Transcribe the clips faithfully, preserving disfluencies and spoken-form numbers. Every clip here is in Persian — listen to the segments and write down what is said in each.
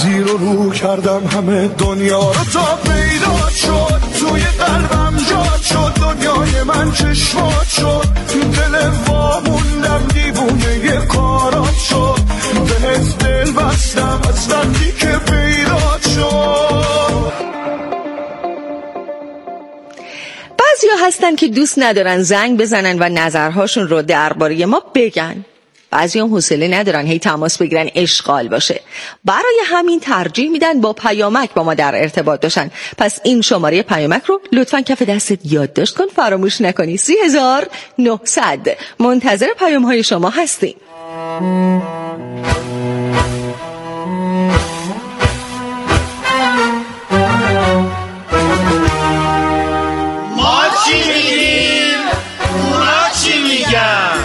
زیر و رو کردم همه دنیا رو تا پیدا شد توی قلبم جاد شد دنیای من چشمات شد دل واموندم دیوونه یه کارات شد بهت دل بستم از وقتی که پیدا شد. بعضیا هستن که دوست ندارن زنگ بزنن و نظرهاشون رو درباره ما بگن. بعضی هم حوصله ندارن هی تماس بگیرن اشغال باشه، برای همین ترجیح میدن با پیامک با ما در ارتباط باشن. پس این شماره پیامک رو لطفاً کف دستت یادداشت کن، فراموش نکنی. سی هزار و نهصد. منتظر پیام های شما هستیم. ما چی میگیم؟ اونا چی میگن؟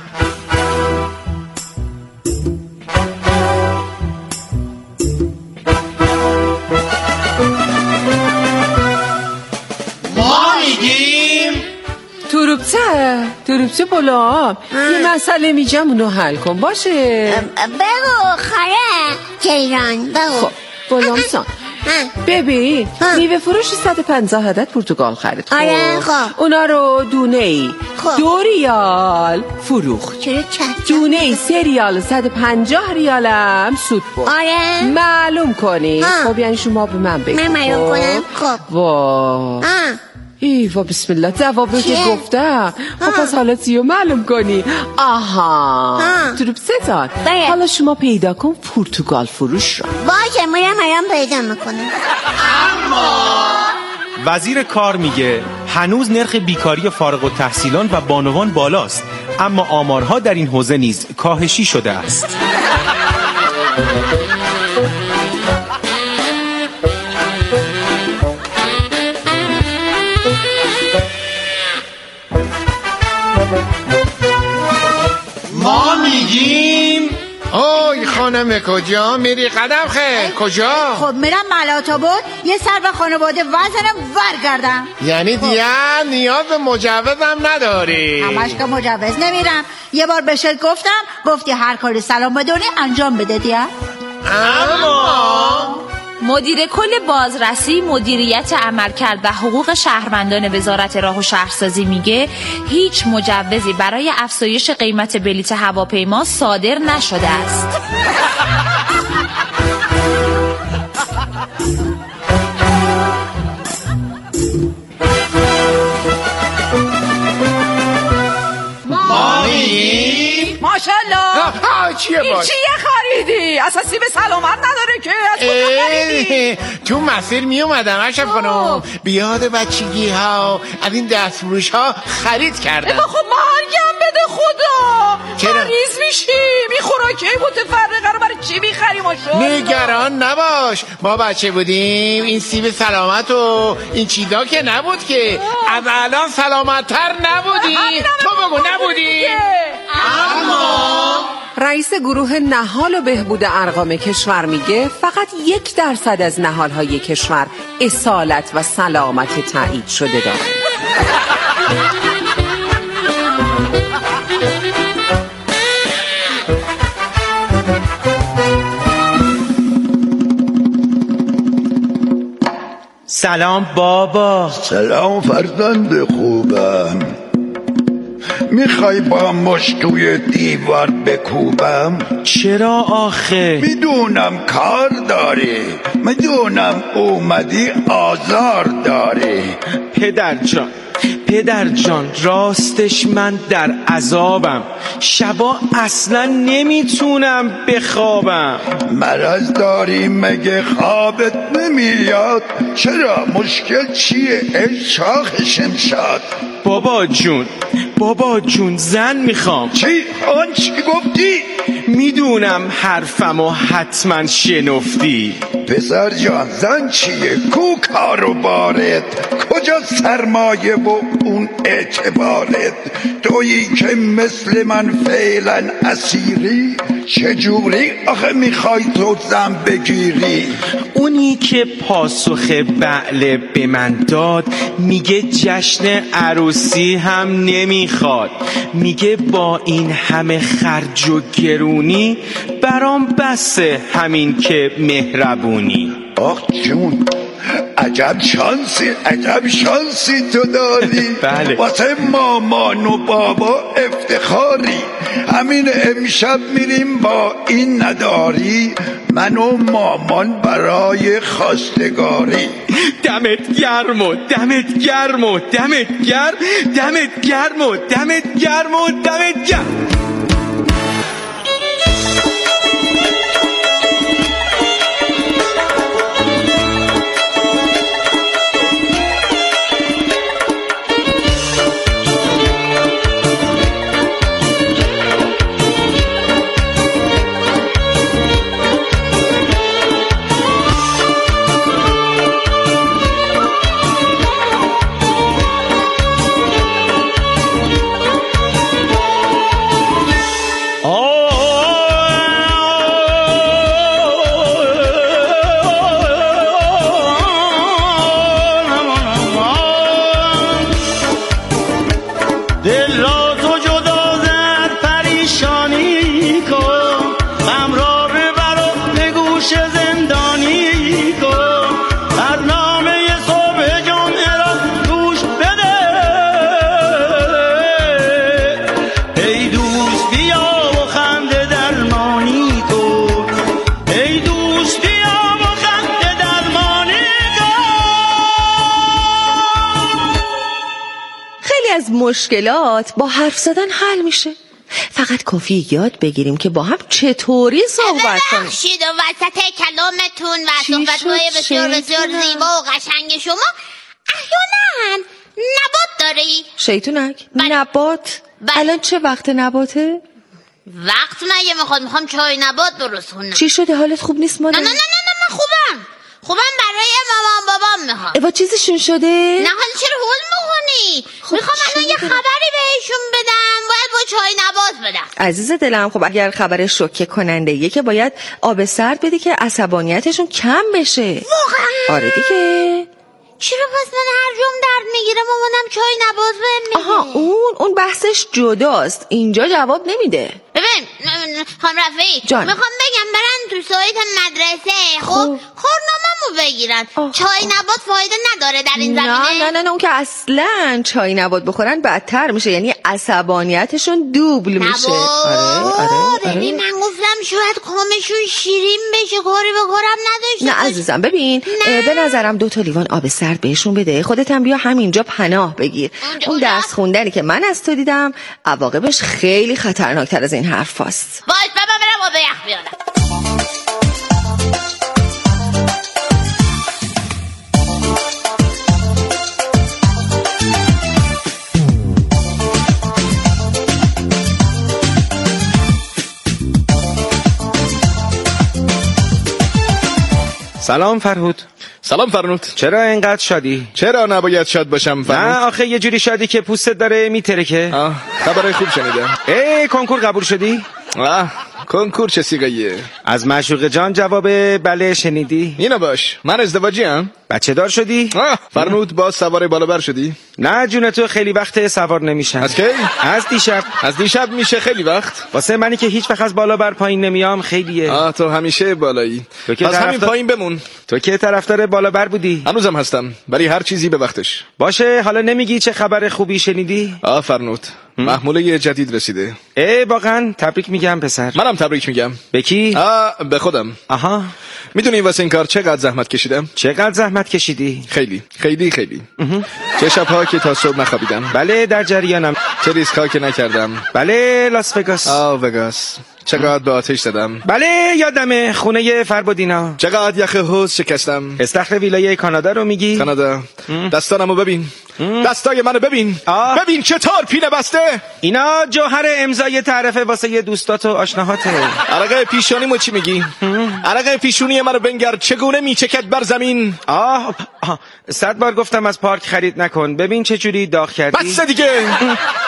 توروبچه توروبچه بلام یه مسئله میجم اونو حل کن باشه. بگو خاله کیران بگو. خب بلام سان ببین میوه فروش صد و پنجاه عدد پرتقال خرید. خب آره خب اونا رو دونه ای خب. دو ریال فروخت. چرا چند دونه ای سه ریال صد و پنجاه ریالم سود بود. آره معلوم کنی. خب یعنی شما به من بگو. من معلوم کنم. خب وا ای و بسم الله جواب رو که گفتم. خب پس حالا چیو معلوم کنی. آها تروب ستان حالا شما پیدا کن پرتقال فروش رو. باشه میرم میرم پیدا میکنم. اما وزیر کار میگه هنوز نرخ بیکاری فارغ التحصیلان و بانوان بالاست، اما آمارها در این حوزه نیز کاهشی شده است. ما میگیم اوی خانم کجا میری قدم خیر کجا؟ خب میرم ملاتا بود یه سر به خانواده وزنم ورگردم. یعنی دیگه نیاز به مجوزم نداری؟ همش که مجوز نمیرم. یه بار بهشت گفتم گفتی هر کاری سلام بدونی انجام بده دیگه. اما مدیر کل بازرسی مدیریت عملکرد و حقوق شهروندان وزارت راه و شهرسازی میگه هیچ مجوزی برای افزایش قیمت بلیط هواپیما صادر نشده است. ما میگیم ماشالله. چیه باش؟ چیه خریدی؟ اساسی به سلامت نداره که. از کجا خریدی؟ تو مسیر می اومدم اشرف خانم بیاد بچگی ها از این دستفروش ها خرید کردم. خب مرگم بده خدا. چرا؟ مریض میشی. می خوراکی متفرقه رو برای چی میخریم؟ نگران نباش ما بچه بودیم این سیب سلامت و این چیزا که نبود که. از الان سلامت‌تر نبودی. تو بگو نبودی. اما رئیس گروه نهال و بهبود ارقام کشور میگه فقط یک درصد از نهالهای کشور اصالت و سلامت تایید شده داره. سلام بابا. سلام فرزند خوبم. میخوای با مشت توی دیوار بکوبم؟ چرا آخه؟ میدونم کار داری، میدونم اومدی آزار داری. پدر جان پدر جان راستش من در عذابم، شبا اصلا نمیتونم بخوابم. مرض داری مگه خوابت نمیاد؟ چرا مشکل چیه ای شاخ شمشاد؟ بابا جون بابا جون زن میخوام. چی؟ آن چی گفتی؟ میدونم حرفمو حتما شنفتی. پسر جان زن چیه؟ کو کارو بارت؟ کجا سرمایه و اون اعتبارت؟ تویی که مثل من فعلا اسیری چجوری آخه میخوای تو زن بگیری؟ اونی که پاسخ بله به من داد میگه جشن عروسی هم نمیخواد، میگه با این همه خرج و گرونی برام بسه همین که مهربونی. آخ جون عجب شانسی عجب شانسی تو داری. بله. واسه مامان و بابا افتخاری. همین امشب میریم با این نداری، من و مامان برای خواستگاری. دمت گرم و دمت گرم و دمت گرم، دمت گرم و دمت گرم و دمت گرم. مشکلات با حرف زدن حل میشه. فقط کافی یاد بگیریم که با هم چطوری صحبت کنیم. ببخشید و وسط کلامتون و صحبت‌های بسیار بسیار زیبا و قشنگ شما احیانا نبات داری؟ شیطونک بله. نبات؟ بله. الان چه وقت نباته؟ وقت مگه میخواد؟ میخوام چای نبات درست کنم. چی شده؟ حالت خوب نیست مادر؟ نه نه نه نه من خوبم خوبم برای مامان بابام میخوام. ایوا چیزشون شده؟ نه حالا چرا هول میکنی؟ خب میخوام الان یه خبری بهشون بدم، باید با چای نبات بدم. عزیز دلم خب اگر خبر شوکه کننده یه که باید آب سرد بدی که عصبانیتشون کم بشه. واقعا؟ آره دیگه. چرا پس من هر جام درد میگیره مامانم چای نبات بهم میده؟ آها اون اون بحثش جداست، اینجا جواب نمیده. ببین خانم رفیعی میخوام بگم برن تو سایت مدرسه خب کارنامه‌مو بگیرن. چای نبات فایده نداره در این زمینه؟ نه نه نه نه اون که اصلا چای نبات بخورن بدتر میشه، یعنی عصبانیتشون دوبل میشه. آره آره آره. ببین من گفتم شاید کامشون شیرین بشه، کاری به کارم نداشته. نه عزیزم ببین به نظرم دو تا لیوان آب سرد بهشون بده، خودت هم بیا همینجا پناه بگیر. اون درس خوندنی که من از تو دیدم عواقبش خیلی خطرناکتر از این حرف هست. باید بابا برم آب یخ بیارم. سلام فرهود. سلام فرنود. چرا اینقدر شادی؟ چرا نباید شاد باشم فرنود؟ نه آخه یه جوری شادی که پوستت داره میترکه. آه خبرای خوب شنیدم. ای کنکور قبول شدی؟ آه کنکور چه سیغیه؟ از معشوق جان جواب بله شنیدی؟ اینو باش من ازدواجی ام. بچه دار شدی؟ آه فرنود باز سوار بالا بر شدی؟ نه جون تو خیلی وقت سوار نمیشم. از کی؟ از دیشب. از دیشب میشه خیلی وقت؟ واسه منی که هیچ وقت از بالا بر پایین نمیام خیلیه. آه تو همیشه بالایی. تو که پس همین طرفدار... پایین بمون. تو که طرفدار بالا بر بودی؟ هنوزم هستم برای هر چیزی به وقتش. باشه حالا نمیگی چه خبر خوبی شنیدی؟ آه فرنود محموله جدید رسیده. ای واقعا تبریک میگم پسر. منم تبریک میگم. به کی؟ آه به خودم. آها میدونی واسه این کار چقدر زحمت کشیدم؟ چقدر زحمت کشیدی؟ خیلی خیلی خیلی. چه شب‌ها که تا صبح نخوابیدم. بله در جریانم. چه ریسک‌ها که نکردم. بله لاس وگاس. آه وگاس. چقدر به آتش زدم. بله یادمه خونه فربادینا. چقدر یخ حوض شکستم. استخر ویلای کانادا رو میگی؟ کانادا. دستانمو ببین. دستای منو ببین. آه. ببین چطور پینه بسته. اینا جوهر امضای تعرفه واسه یه دوستات و آشناهاته. عرقه پیشانیمو چی میگی؟ عرقه پیشونی منو بنگر چگونه میچکد بر زمین. آه, آه. صد بار گفتم از پارک خرید نکن، ببین چه جوری داغ کردی. بس دیگه. هر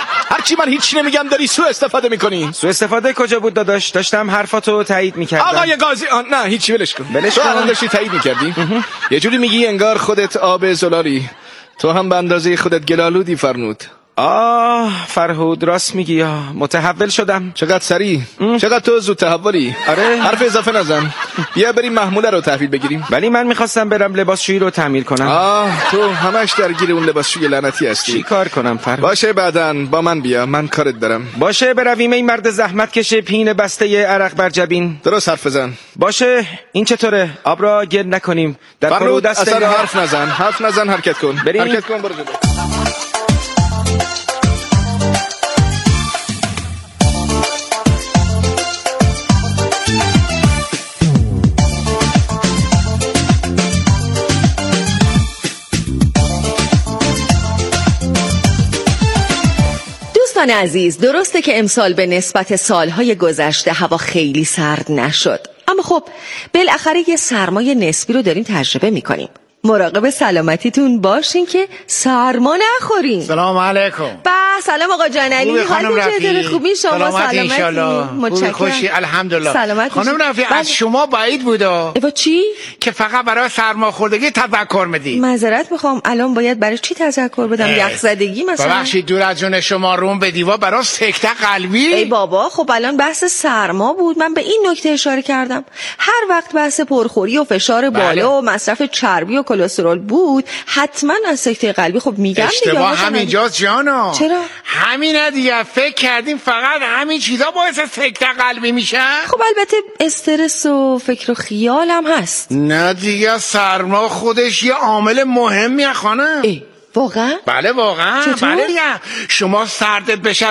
هرچی من هیچ نمیگم داری سوء استفاده میکنی. سوء استفاده کجا بود داداش؟ داشتم حرفاتو تایید میکردم. آقای قاضی آن نه هیچی ولش کن. ولش کن. تو الان داشتی تایید میکردی. یه جوری میگی انگار خودت آب زلالی. تو هم به اندازه خودت گلالودی فرنود. آه فرهود راست میگی یا متحول شدم. چقدر سریع چقدر تو زود تحولی. آره حرف اضافه نزن. بیا بریم محموله رو تحویل بگیریم. ولی من میخواستم برم لباسشویی رو تعمیر کنم. آه تو همش درگیر اون لباسشوی لعنتی هستی. چی کار کنم فرهود؟ باشه بعدن با من بیا من کارت دارم. باشه برویم این مرد زحمت کشه پین بسته عرق بر جبین. درست حرف بزن. باشه این چطوره؟ آب را گل نکنیم. در فرود دست اصلا حرف نزن حرف نزن حرکت کن. بریم. حرکت کن برو جلو. دوستان عزیز، درسته که امسال به نسبت سالهای گذشته هوا خیلی سرد نشد، اما خب بالاخره یه سرمای نسبی رو داریم تجربه میکنیم. مراقب سلامتیتون باشین که سرما نخورین. سلام علیکم. با سلام آقا جانعلی، حالتون چطوره؟ خوبی شما؟ سلامتی انشالله. متشکرم. خوشی الحمدلله. سلامت خانم رفیع از شما بعید بوده ایوا چی؟ که فقط برای سرماخوردگی تذکر میدید. معذرت میخوام، الان باید برای چی تذکر بدم؟ یخ زدگی مثلا؟ ببخشید دور از جون شما روم به دیوار برای سکته قلبی. ای بابا خب الان بحث سرما بود، من به این نکته اشاره کردم. هر وقت بحث پرخوری و فشار بالا بله. و مصرف چربی و کلسترول بود حتما از سکته قلبی خب میگم دیگه. اشتباه همینجاست جانا. چرا؟ همینه دیگه، فکر کردیم فقط همین چیزا باعث سکته قلبی میشن. خب البته استرس و فکر و خیال هم هست. نه دیگه سرما خودش یه عامل مهمیه خانم. ای واقعا؟ بله واقعا. چطور؟ بله دیگه شما سردت بشه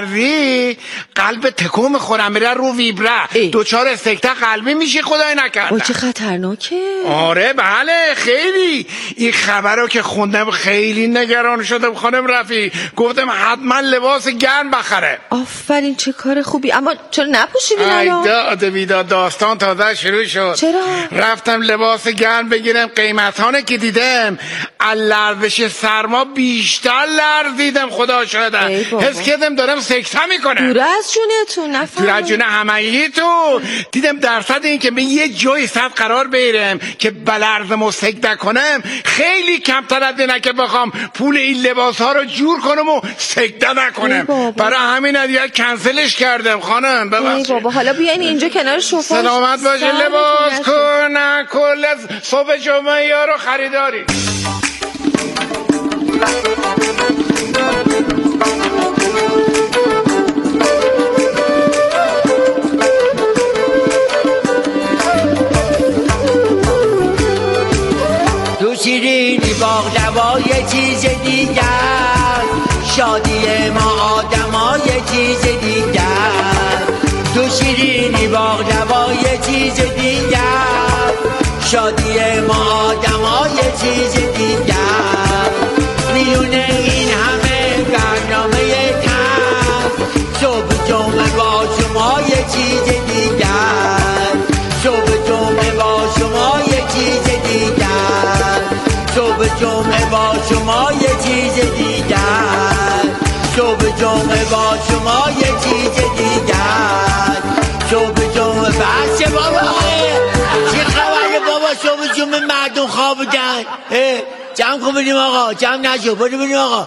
بلرزی قلب تکون میخوره میره رو ویبره دوچار سکته قلبی میشی خدای نکرده. او چه خطرناکه. آره بله خیلی. این خبر رو که خوندم خیلی نگران شدم خانم رفی، گفتم حتما لباس گرم بخره. آفرین چه کار خوبی. اما چرا نپوشیدین الان؟ داد بیداد داستان تازه شروع شد. چرا؟ رفتم لباس گرم بگیرم، قیمتانه که دیدم لرزش سرما بیشتر لرزیدم خدا شده. حس کردم دارم سکته میکنم. دور از جونتون نفهم. دور از جون همگی تو. دیدم درصد این که به یه جای صد قرار بیرم که بلرزم و سکته کنم خیلی کمتر از اینه که بخوام پول این لباس ها رو جور کنم و سکته نکنم. برای همین دیگه کنسلش کردم خانم. ای بابا حالا بیاین اینجا کنار شوفا. سلامت باشه. لباس کن کل صبح جمعه یارو خریداری. تو شیرینی باقلوا یه چیز دیگر، شادی ما آدما یه چیز دیگر. تو شیرینی باقلوا یه چیز دیگر، شادی ما آدما یه چیز دیگر. میونه این همه برنامه کم، صبح جمعه با شما یه چیز دیگر. صبح جمعه با شما یه چیز دیگر. صبح جمعه با شما یه چیز دیگر. صبح جمعه با شما یه چیز دیگر. صبح جمعه بچه بابا چی خبره بابا؟ صبح جمعه مردم خوابیدن. جمع کن بریم آقا، جمع نشو بریم بریم آقا.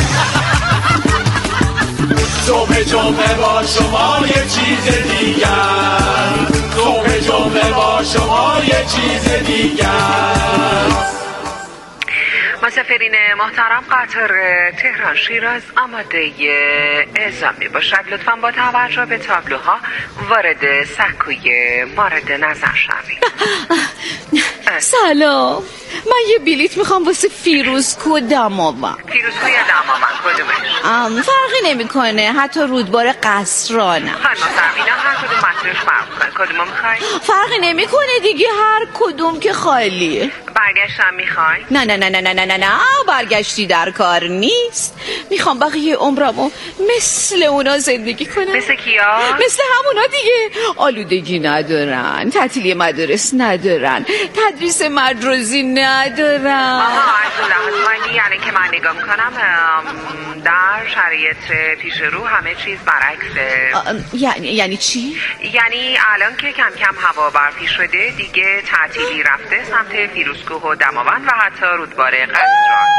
صبح جمعه با شما یه چیز دیگر. صبح جمعه با شما یه چیز دیگر. مسافرین محترم قطار تهران شیراز آماده اعزام می باشد. لطفاً با توجه به تابلوها وارد سکوی مورد نظر شوید. سلام، من یه بلیت میخوام واسه فیروزکو دماوند. فیروزکو یا دماوند کدومش؟ فرقی نمیکنه، حتی رودبار قصرانم. خانم اینا هر کدوم مسیرش فرق داره. کدومو میخوای؟ فرقی نمیکنه دیگه، هر کدوم که خالیه. برگشتم میخوای؟ نه نه نه نه نه نه نه برگشتی در کار نیست. میخوام بقیه عمرمو مثل اونا زندگی کنم. مثل کیا؟ مثل همونا دیگه. آلودگی ندارن، تعطیلی مدارس ندارن، تدریس مجازی ندارن. آها از اون لحاظ یعنی که من نگاه میکنم در شرایط پیش رو همه چیز برعکسه. یعنی یعنی چی؟ یعنی الان که کم کم هوا برفی شده دیگه تعطیلی رفته سمت فیروزکوه و دماوند و حتی رودباره قزوین.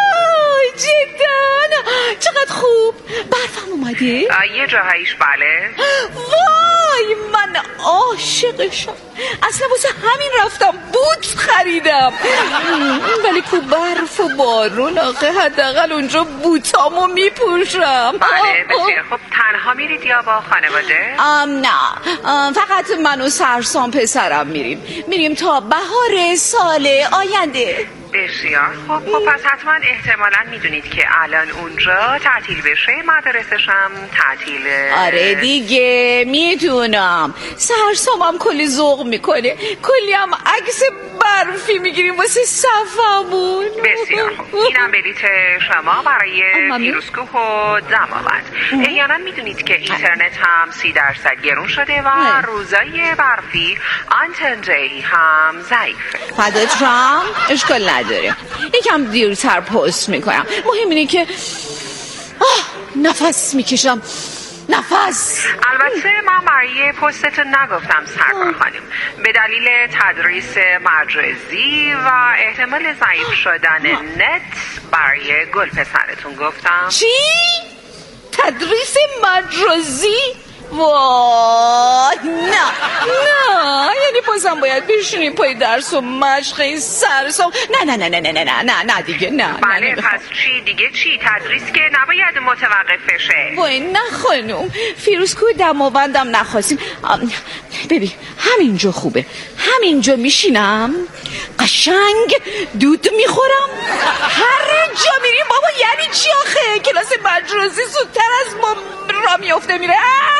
جدا چقدر خوب. برفم اومده؟ یه جاهایش بله. وای من عاشقشم، اصلا واسه همین رفتم بوت خریدم. ولی کو برف و بارون آخه حداقل اونجا بوتامو میپوشم. بله بسیار خوب. تنها میرید یا با خانواده؟ ام نه ام فقط من و سرسام پسرم میریم میریم تا بهار سال آینده. بسیار خب. خب پس حتما احتمالا میدونید که الان اونجا تعطیل بشه، مدارسش هم تعطیله. آره دیگه میدونم. سرسامم کلی ذوق میکنه، کلی هم عکس برفی میگیریم واسه صفمون. بسیار خوب. اینم بلیت شما برای فیروزکوه و دماوند. احیانا میدونید که اینترنت هم سی درصد گرون شده و روزای برفی آنتن هم ضعیفه. فدات شم، اشکال نداره، یکم دیرتر پست میکنم. مهم اینه که آه نفس میکشم، نفس. البته من برای پستتون نگفتم سرکار خانم، به دلیل تدریس مجازی و احتمال ضعیف شدن نت برای گل پسرتون گفتم. چی؟ تدریس مجازی؟ وای نه نه، یعنی بازم باید بشینی پای درس و مشق این سرسام. نه نه نه نه نه نه نه نه دیگه نه. بله پس چی دیگه؟ چی تدریس که نباید متوقف بشه. وای نه خانم، فیروزکوه دماوندم نخواستیم. ببین همینجا خوبه، همینجا میشینم قشنگ دود میخورم. هر جا میریم بابا. یعنی چی آخه؟ کلاس مجازی زودتر از ما را میفته میره.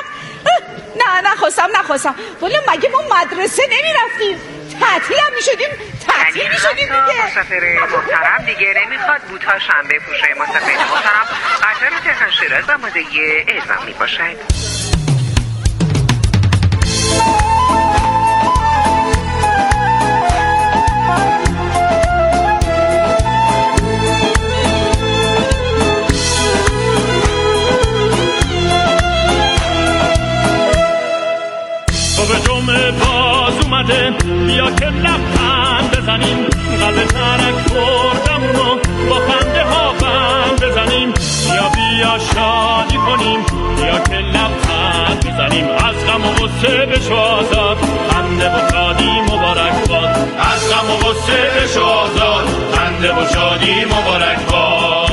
نه نخواستم نخواستم. ولی مگه ما مدرسه نمیرفتیم؟ تعطیل هم میشدیم تعطیل میشدیم دیگه. مسافر محترم دیگه نمیخواد بوتاش هم بپوشه. مسافر محترم قطار تهران شیراز آماده اعزام میباشد. صبح جمعه باز اومده، بیا که لبخند بزنیم، قلب ترک خوردمونو با خنده ها بند بزنیم. بیا بیا شادی کنیم، بیا که لبخند بزنیم، از غم و غصه بشو آزاد، خنده و شادی مبارک باد. از غم و غصه بشو آزاد، خنده و شادی مبارک باد.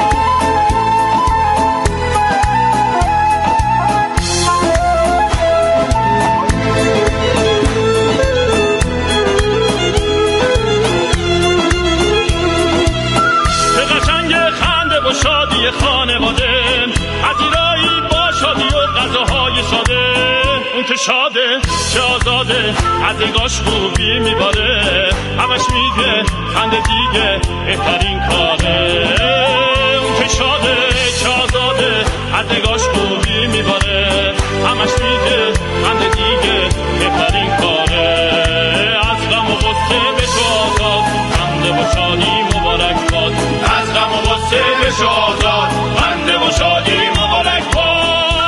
شادی خانواده، پذیرایی با شادی و غذاهای ساده. اون که شاده چه آزاده، از نگاش خوبی میباره، همش میگه خنده دیگه بهترین کاره. اون که شاده چه آزاده، از نگاش خوبی میباره، همش میگه خنده دیگه بهترین کاره. از غم و غصه بشو آزاد، خنده و شادی مبارک باد. از غم و غصه بشو آزاد، خنده و شادی مبارک باد.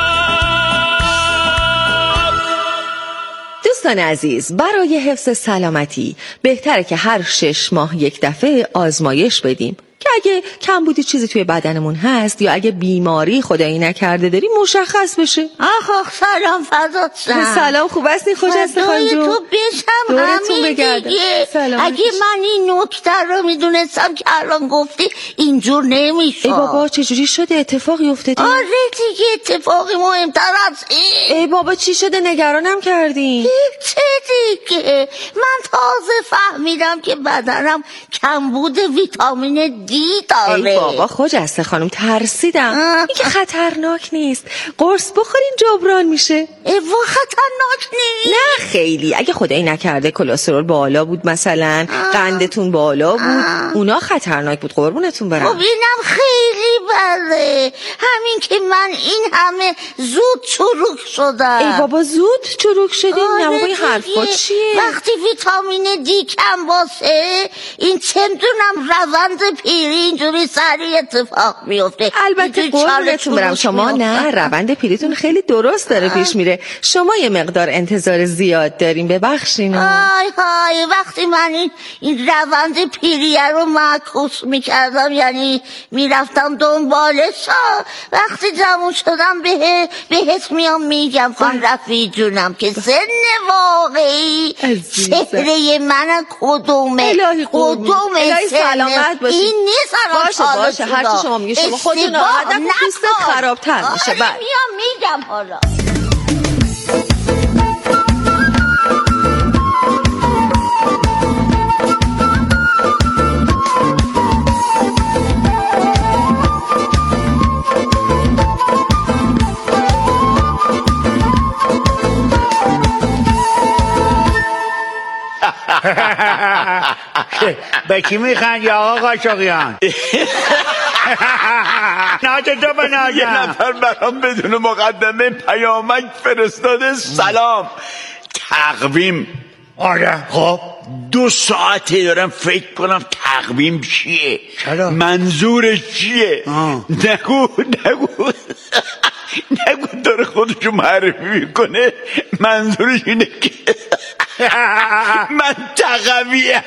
دوستان عزیز، برای حفظ سلامتی بهتره که هر شش ماه یک دفعه آزمایش بدیم که اگه کمبودی چیزی توی بدنمون هست یا اگه بیماری خدایی نکرده داریم مشخص بشه. آخ آخ سلام فضات شم. سلام، خوب هستی؟ خوش هستی خانم جون؟ تو بشم همین دیگه. اگه من این نکته رو میدونستم که الان گفتی اینجور نمیشد. ای بابا چجوری شده؟ اتفاقی افتاده؟ آره دیگه اتفاقی مهمتر از این. ای بابا چی شده؟ نگرانم کردین. چه دیگه؟ من تازه فهمیدم که بدنم کمبود ویتامین جدی داره. ای بابا خجسته خانم ترسیدم. این که خطرناک نیست، قرص بخورین جبران میشه. ای وا خطرناک نیست؟ نه خیلی. اگه خدایی نکرده کلسترول بالا بود مثلا، قندتون بالا بود، آه. اونا خطرناک بود قربونتون برم. خب اینم خیلی بله، همین که من این همه زود چروک شدم. ای بابا زود چروک شدیم؟ نه بابا این حرفا چیه؟ وقتی ویتامین دی کم باشه این چندونم روند پیری اینجوری سریع اتفاق میفته. البته قربونتون برم شما نه، روند پیریتون خیلی درست داره پیش میره. شما یه مقدار انتظار زیاد داریم، ببخشین. های های وقتی من این, این روند پیریه رو معکوس میکردم، یعنی میرفتم دنبالش، وقتی جمعون شدم به بهت میام میگم خان رفیع جونم که سن واقعی چهره من کدومه کدومه سلامت باشی. این نیست باشه باشه هر چی شما میگی، شما خودتون ناراحت نکن پوستت خرابتر میشه. آره میام میگم حالا. به کی میخندی آقا قاچاقیان؟ ناجا تو بناجم یه نفر برام بدون مقدمه پیامک فرستاده سلام تقویم. آره خب دو ساعته دارم فکر کنم تقویم چیه، چرا؟ منظورش چیه؟ آه. نگو نگو نگو داره خودشو معرفی میکنه، منظورش اینه که من تقویم.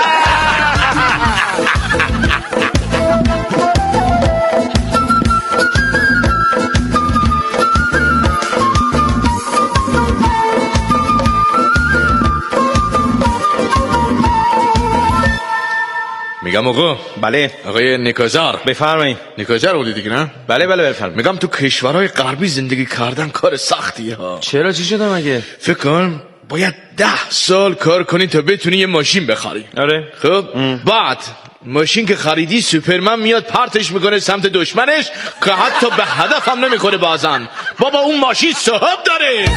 میگم آقا. بله آقای نیکازار. بفرمایید. نیکازار بودی دیگه نه؟ بله بله بفرمایید. میگم تو کشورهای غربی زندگی کردن کار سختیه ها. چرا چی شده مگه؟ فکر کن باید ده سال کار کنی تا بتونی یه ماشین بخری. آره. خب ام. بعد ماشین که خریدی سوپرمن میاد پرتش میکنه سمت دشمنش که حتی به هدف هم نمیکنه بازن. بابا اون ماشین صاحب داره.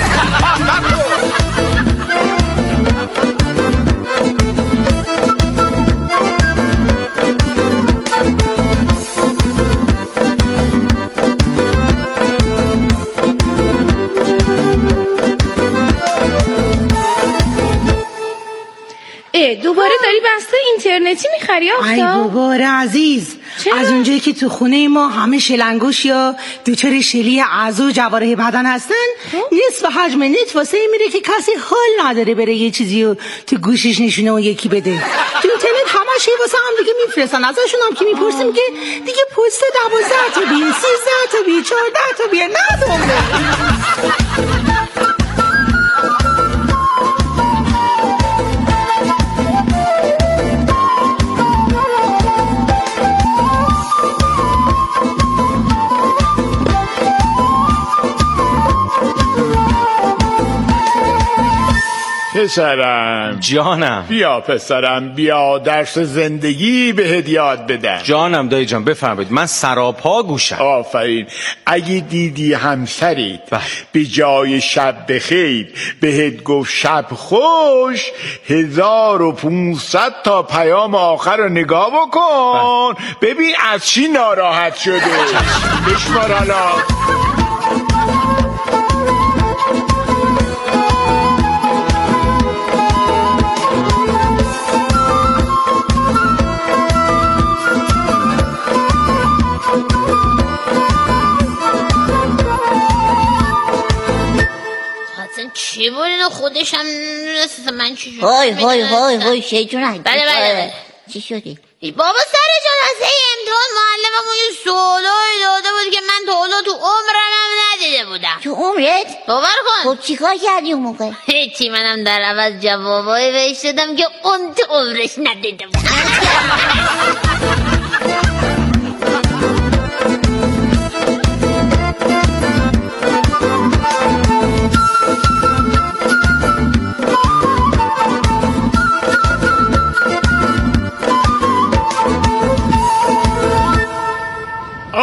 دوباره داری بسته اینترنتی میخری آختا؟ ای بابا عزیز، چرا؟ از اونجایی که تو خونه ما همه شلنگوش یا دوچار شلی اعضا و جوارح بدن هستن، نصف حجم نت واسه این میره که کسی حال نداره بره یه چیزی رو تو گوشش نشونه و یکی بده. تو اینترنت همه شی واسه هم دیگه میفرستن، ازشون هم که میپرسیم که دیگه پست دوازده تا بیه، سیزده تا بیه، چهارده تا بیه، نه دومه. پسرم جانم. بیا پسرم بیا درس زندگی بهت یاد بدم. جانم دایی جان بفرمایید، من سراپا گوشم. آفرین. اگه دیدی همسریت به جای شب بخیر بهت گفت شب خوش، هزار و پونصد تا پیام آخر رو نگاه بکن ببین از چی ناراحت شده. بشمار حالا. چی بود اینو خودش هم نمیدونست من چی شد. های های های های شیطونه. بله بله. چی شدی؟ بابا سر جان از این امتحان معلممون یه سوالایی داده بود که من تا حالا تو عمرم هم ندیده بودم. تو عمرت؟ باور کن. خب چیکار کردی اون موقع؟ هیچی، منم در عوض جوابایی بهش دادم که اون تو عمرش ندیده بود.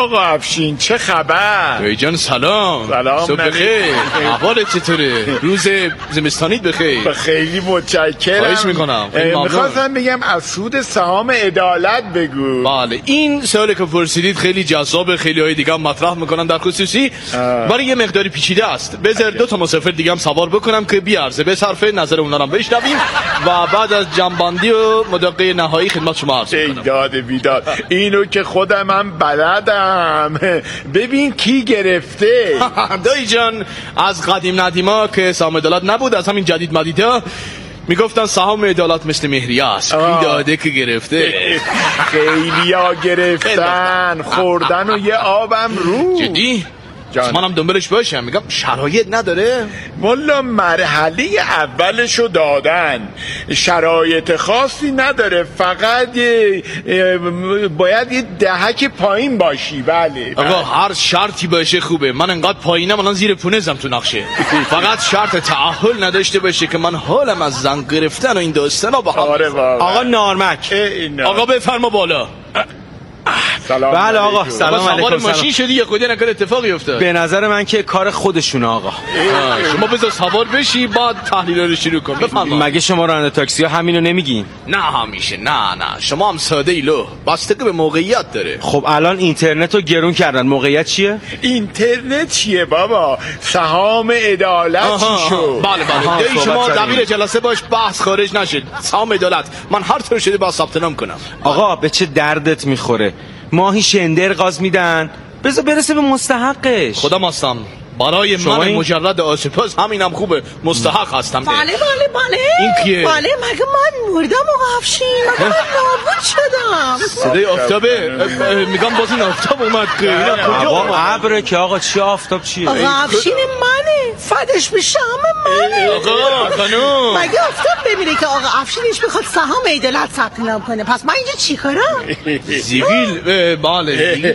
آقا افشین چه خبر؟ دایی جان سلام. سلام. صبح بخیر. احوالت چطوره؟ روز زمستانیت بخیر. خیلی متشکرم. خواهش میکنم. میخواستم بگم از سود سهام عدالت بگو. بله این سوالی که پرسیدید خیلی جذاب، خیلی های دیگه هم مطرح میکنن در خصوصی، برای یه مقداری پیچیده است. بذار دو تا مسافر دیگه هم سوار بکنم که بیارزه به صرف نظر اونا رو بشنویم و بعد از جنبندی و مدقه نهایی خدمت شما عرض میکنم. داد بیداد اینو که خودم هم بلدم. ببین کی گرفته. دایی جان از قدیم ندیما که سهام عدالت نبود، از همین جدید مدیده میگفتن سهام عدالت مثل مهریه است، کی داده که گرفته. خیلی ها گرفتن خوردن و یه آبم رو. جدی؟ منم دنبالش باشم. میگم شرایط نداره؟ والا مرحله اولشو دادن، شرایط خاصی نداره، فقط باید یه دهک پایین باشی. بله آقا هر شرطی باشه خوبه، من انقدر پایینم الان زیر پونزم تو نقشه. فقط شرط تعهل نداشته باشه که من حالم از زن گرفتن و این داستانا با هم. آقا نارمک آقا بفرما بالا. سلام. بله آقا سلام علیکم. سوار ماشین شدی یه خودی نکنه اتفاقی افتاد؟ به نظر من که کار خودشونه آقا. شما بذار سوار بشی بعد تحلیل رو شروع کن. بفرما. مگه شما راننده تاکسی ها همینو نمیگین؟ نه همیشه نه نه شما هم ساده ایلو، بستگی به موقعیت داره. خب الان اینترنت رو گرون کردن، موقعیت چیه؟ اینترنت چیه بابا؟ سهام عدالت چی شد؟ بله بله دایی شما دبیر جلسه باش، بحث خارج نشد. سهام عدالت من هر طور شده با ثبت نام کنم. آقا به چه دردت میخوره؟ ماهی شندر غاز میدن، بذار برسه به مستحقش. خودم هستم برای من این؟ مجرد آسپاس همینم خوبه، مستحق هستم. بله بله بله این کیه؟ بله مگه من مردم آقا افشین؟ مگه من نابود شدم؟ صدای آفتابه. میگم باز این آفتاب اومد که آقا ابره که آقا چی آفتاب چیه؟ آقا افشین منه، فدش به شام منه. آقا خانوم مگه آفتاب ببینه که آقا افشینش بخواد سهام عدالت ثبت نام کنه، پس من اینجا چی کارم؟ زیگیل. بله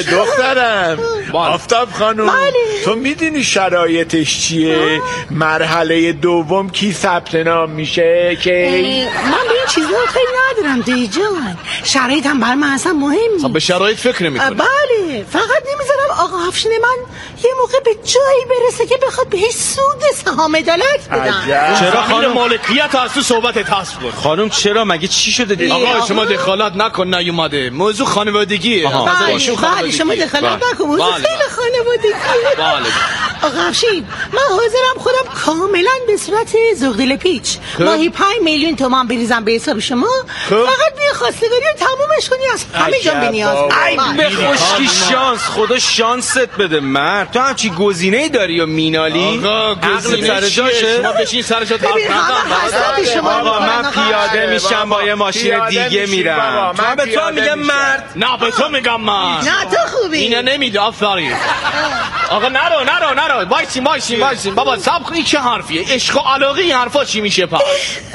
دخترم آفتاب خانوم تو میدونی شرایطش چیه؟ مرحله دوم کی ثبت نام میشه که من به این چیزا خیلی ندارم دی جان، شرایطم بر من اصلا مهم نیست. به شرایط فکر نمی‌کنی؟ بله فقط نمیذارم آقا افشین من یه موقع به جایی برسه که بخواد بهش سود سهام عدالت بدن. چرا خانم مالکیت از تو صحبتت حذف کن. خانم چرا مگه چی شده دیگه؟ آقا شما دخالت نکن، نیومده موضوع خانوادگیه. بله شما دخالت نکن، موضوع خیلی خانوادگیه. بله آقا افشین من حاضرم خودم کاملا به صورت زغدل پیچ ماهی پنج میلیون تومان بریزم به حساب شما، فقط بیا خواستگاری رو تمومش کنی از همه جا به نیاز. ای به خشکی شانس، خدا شانست بده مرد. تو همچی گزینه‌ای داری یا مینالی؟ آقا گزینه سر جاشه؟ شما بشین سر جات حرف نزن. آقا من پیاده میشم با یه ماشین دیگه میرم. من به تو میگم مرد. نه به تو میگم مرد. نه تو خوبی. اینه نمیده آفرین. آقا نرو نرو نرو وایسین وایسین وایسین بابا صبر کن. این چه حرفیه؟ عشق و علاقه این حرفا چی میشه پس؟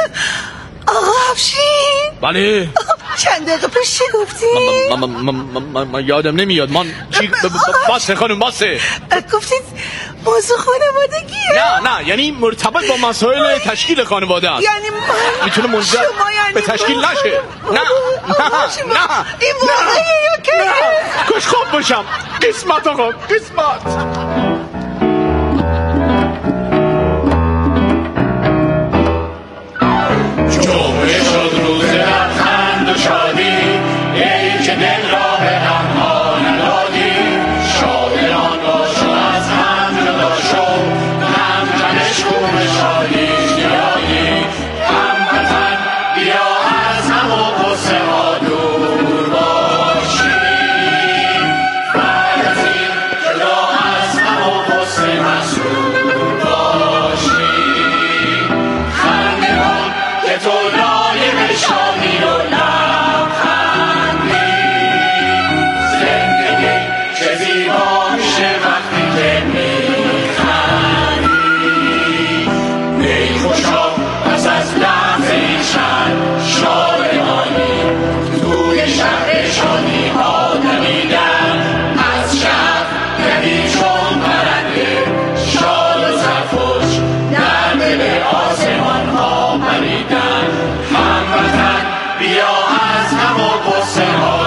آقا افشین بله چند دقیقه پیش چی گفتی؟ من یادم نمیاد. من چی باسه خانم باسه گفتید موضوع خانوادگیه؟ نه نه یعنی مرتبط با مسائل تشکیل خانواده است. یعنی من میتونه منجر به تشکیل نشه. نه نه نه این واقعیه یا که؟ کاش خوب باشم. قسمت آقا قسمت. جمعه شد روز لبخند و شادی، ای که دل را به غمها ندادی. شادمان باش و از هم جدا شو، هم تنش کن به شادیش نیایی. هموطن بیا از هم و غصه ها دور باشی. بعد از این جدا از هم و غصه مسرور باشی. خنده کن که تو لایق شادی و لبخندی. زندگی چه زیبا میشه وقتی که میخندی. ای خوشا پس از لحظه این شب شادمانی، توی شهر شادی ها دمیدن. از شب روی چون پرنده شاد و سرخوش در دل آسمان ها پریدن. هموطن بیا از هم و غصه ها